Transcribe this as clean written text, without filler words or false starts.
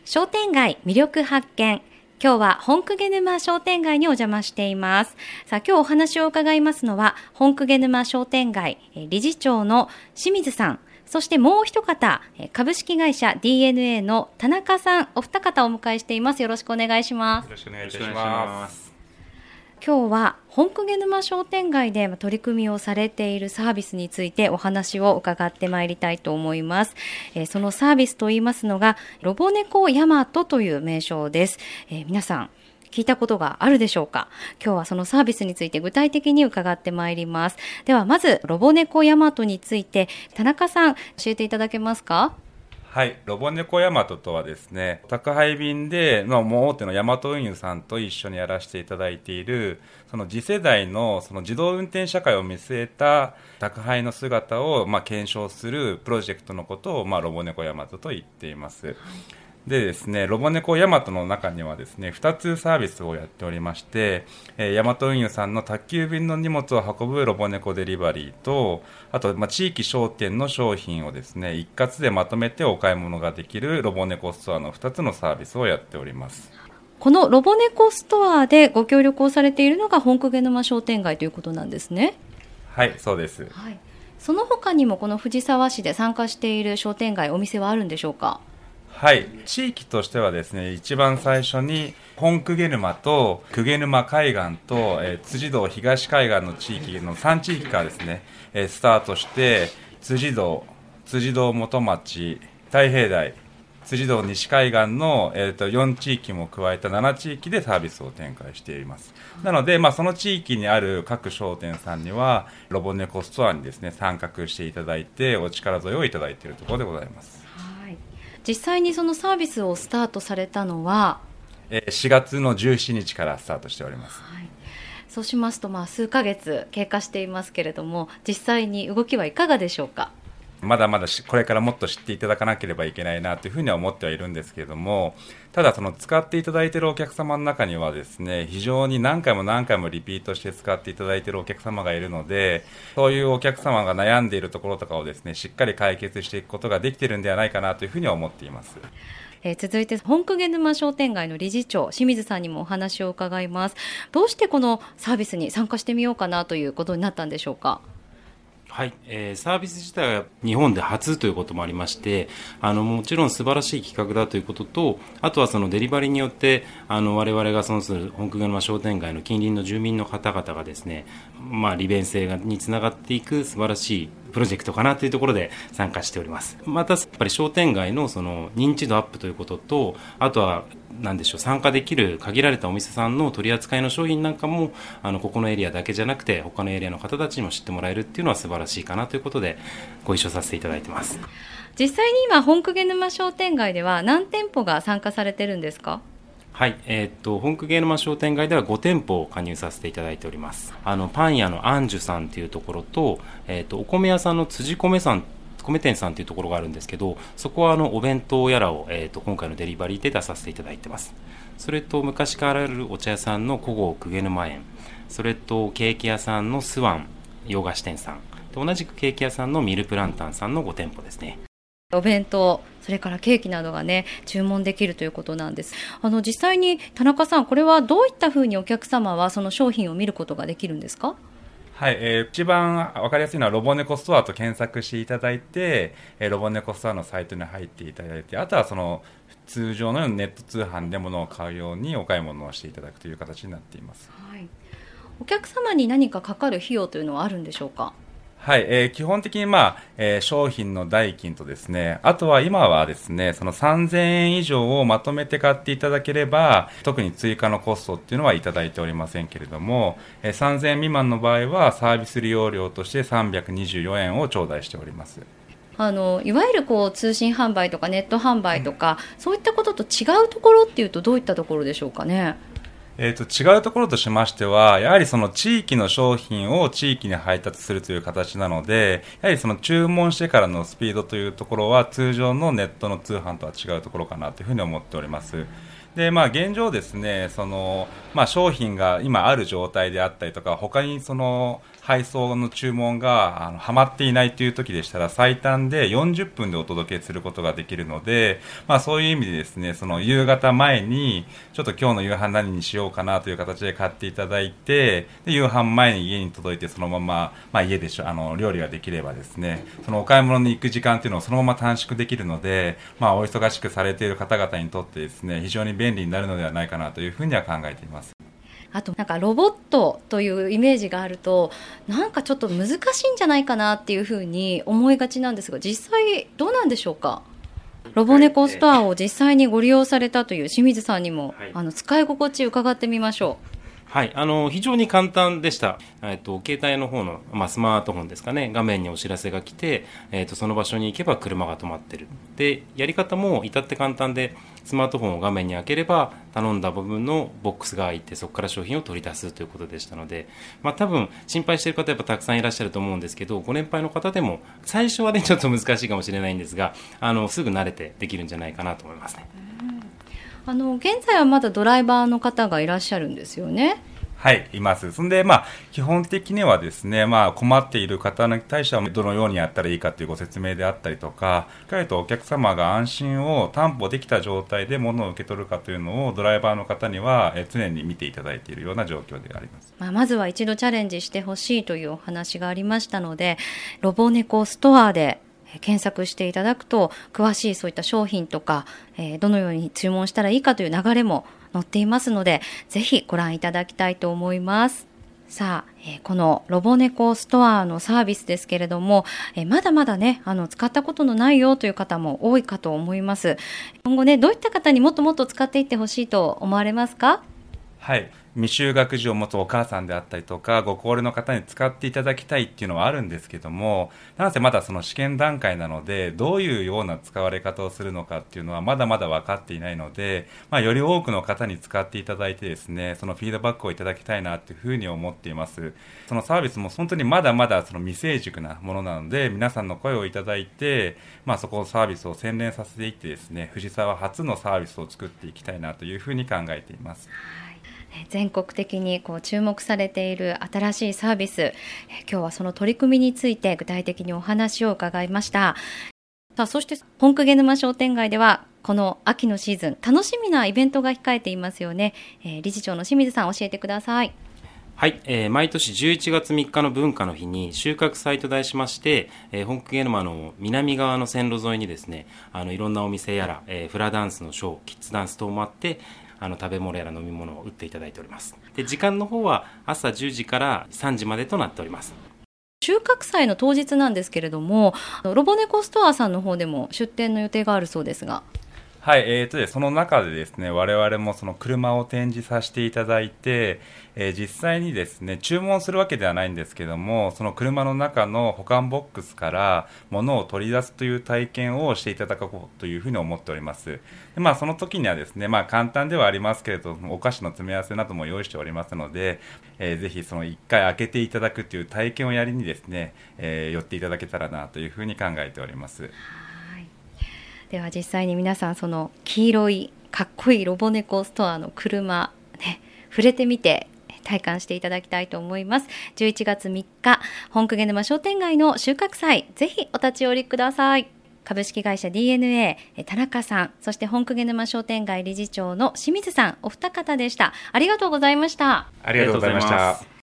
商店街魅力発見。今日は本鵠沼商店街にお邪魔しています。さあ、今日お話を伺いますのは本鵠沼商店街理事長の清水さん、そしてもう一方株式会社 DNA の田中さん、お二方をお迎えしています。よろしくお願いします。 よろしくお願いいたします。 今日は本鵠沼商店街で取り組みをされているサービスについてお話を伺ってまいりたいと思います。そのサービスといいますのがロボネコヤマトという名称です。皆さん聞いたことがあるでしょうか。今日はそのサービスについて具体的に伺ってまいります。ではまずロボネコヤマトについて田中さん教えていただけますか。 はい、ロボネコヤマトとはですね、宅配便でもう大手のヤマト運輸さんと一緒にやらせていただいているその次世代のその自動運転社会を見据えた宅配の姿を検証するプロジェクトのことをロボネコヤマトと言っています。でですね、ロボネコヤマトの中にはですね、2つサービスをやっておりまして、ヤマト運輸さんの宅急便の荷物を運ぶロボネコデリバリーと、あと地域商店の商品をですね、一括でまとめてお買い物ができるロボネコストアの2つのサービスをやっております。 このロボネコストアでご協力をされているのが本鵠沼商店街ということなんですね。 はい、そうです。 はい、その他にもこの藤沢市で参加している商店街、お店はあるんでしょうか。 はい、地域としてはですね、一番最初に本鵠沼と鵠沼海岸と、辻堂東海岸の地域の3地域からですね、スタートして辻堂元町、太平台、辻堂西海岸の、4地域も加えた7地域でサービスを展開しています。なので、その地域にある各商店さんにはロボネコストアにですね、参画していただいてお力添えをいただいているところでございます。 実際にそのサービスをスタートされたのは 4月の17日からスタートしております。 はい、そうしますと数ヶ月経過していますけれども、実際に動きはいかがでしょうか。 まだまだこれからもっと知っていただかなければいけないなというふうには思ってはいるんですけれども、ただその使っていただいているお客様の中にはですね、非常に何回もリピートして使っていただいているお客様がいるので、そういうお客様が悩んでいるところとかをですね、しっかり解決していくことができているんではないかなというふうには思っています。 続いて本鵠沼商店街の理事長清水さんにもお話を伺います。どうしてこのサービスに参加してみようかなということになったんでしょうか。 はい、サービス自体は日本で初ということもありまして、もちろん素晴らしい企画だということと、あとはそのデリバリーによって我々が損する本鵠沼商店街の近隣の住民の方々がですね、利便性につながっていく素晴らしいプロジェクトかなというところで参加しております。またやっぱり商店街のその認知度アップということと、あとは参加できる限られたお店さんの取り扱いの商品なんかもここのエリアだけじゃなくて他のエリアの方たちにも知ってもらえるっていうのは素晴らしいかなということでご一緒させていただいてます。 実際に今本鵠沼商店街では何店舗が参加されてるんですか。 はい、本鵠沼商店街では5店舗を加入させていただいております。パン屋のアンジュさんというところと、お米屋さんの辻米店さんというところがあるんですけど、そこはお弁当やらを、今回のデリバリーで出させていただいてます。それと昔からあるお茶屋さんの古郷鵠沼園、それとケーキ屋さんのスワン洋菓子店さんで、同じくケーキ屋さんのミルプランタンさんの5店舗ですね。 お弁当、それからケーキなどがね注文できるということなんです。実際に田中さん、これはどういったふうにお客様はその商品を見ることができるんですか。 はい、一番分かりやすいのはロボネコストアと検索していただいて、ロボネコストアのサイトに入っていただいて、あとはその通常のネット通販で物を買うようにお買い物をしていただくという形になっています。 はい、お客様に何かかかる費用というのはあるんでしょうか。 はい、基本的に商品の代金とですね、あとは今はですね、その3000円以上をまとめて買っていただければ、特に追加のコストっていうのはいただいておりませんけれども、3000円未満の場合はサービス利用料として324円を頂戴しております。 いわゆる通信販売とかネット販売とか、そういったことと違うところっていうとどういったところでしょうかね。 違うところとしましては、やはりその地域の商品を地域に配達するという形なので、やはりその注文してからのスピードというところは通常のネットの通販とは違うところかなというふうに思っております。で、現状ですね、商品が今ある状態であったりとか、他に配送の注文がはまっていないという時でしたら最短で40分でお届けすることができるので、そういう意味でですね、その夕方前にちょっと今日の夕飯何にしようかなという形で買っていただいて、で夕飯前に家に届いてそのまま、家で料理ができればですね、そのお買い物に行く時間っていうのをそのまま短縮できるので、お忙しくされている方々にとってですね、非常に便利になるのではないかなというふうには考えています。 あとなんかロボットというイメージがあるとなんかちょっと難しいんじゃないかなっていうふうに思いがちなんですが、実際どうなんでしょうか。ロボネコストアを実際にご利用されたという清水さんにも、使い心地伺ってみましょう。 はい、非常に簡単でした。携帯の方の、スマートフォンですかね、画面にお知らせが来て、その場所に行けば車が止まってる。で、やり方も至って簡単で、スマートフォンを画面に開ければ、頼んだ部分のボックスが開いて、そこから商品を取り出すということでしたので、多分、心配している方やっぱたくさんいらっしゃると思うんですけど、ご年配の方でも、最初はね、ちょっと難しいかもしれないんですが、すぐ慣れてできるんじゃないかなと思いますね。 現在はまだドライバーの方がいらっしゃるんですよね。 はい、います。そんで、基本的にはですね、困っている方に対してはどのようにやったらいいかというご説明であったりとか、しっかりとお客様が安心を担保できた状態で物を受け取るかというのをドライバーの方には常に見ていただいているような状況であります。 まずは一度チャレンジしてほしいというお話がありましたので、ロボネコストアで検索していただくと詳しいそういった商品とか、どのように注文したらいいかという流れも載っていますので、ぜひご覧いただきたいと思います。さあ、このロボネコストアのサービスですけれども、まだまだね、使ったことのないよという方も多いかと思います。今後ね、どういった方にもっともっと使っていってほしいと思われますか？ はい、未就学児を持つお母さんであったりとかご高齢の方に使っていただきたいっていうのはあるんですけども、なんせまだその試験段階なので、どういうような使われ方をするのかっていうのはまだまだ分かっていないので、より多くの方に使っていただいてですね、そのフィードバックをいただきたいなっていうふうに思っています。そのサービスも本当にまだまだその未成熟なものなので、皆さんの声をいただいて、そこのサービスを洗練させていってですね、藤沢初のサービスを作っていきたいなというふうに考えています。 全国的に注目されている新しいサービス、今日はその取り組みについて具体的にお話を伺いました。さあ、そして本鵠沼商店街ではこの秋のシーズン楽しみなイベントが控えていますよね。理事長の清水さん、教えてください。 はい、毎年11月3日の文化の日に収穫祭と題しまして、本鵠沼の南側の線路沿いにですね、いろんなお店やら、フラダンスのショー、キッズダンス等もあって、食べ物やら飲み物を売っていただいております。で、時間の方は朝10時から3時までとなっております。 収穫祭の当日なんですけれども、ロボネコストアさんの方でも出店の予定があるそうですが。 はい、その中でですね、我々もその車を展示させていただいて、実際にですね、注文するわけではないんですけども、その車の中の保管ボックスから物を取り出すという体験をしていただこうというふうに思っております。で、その時にはですね、簡単ではありますけれども、お菓子の詰め合わせなども用意しておりますので、ぜひその1回開けていただくという体験をやりにですね、寄っていただけたらなというふうに考えております。 では実際に皆さん、その黄色いかっこいいロボネコストアの車、触れてみて体感していただきたいと思います。11月3日、本鵠沼商店街の収穫祭、ぜひお立ち寄りください。株式会社 DNA 田中さん、そして本鵠沼商店街理事長の清水さん、お二方でした。ありがとうございました。 ありがとうございました。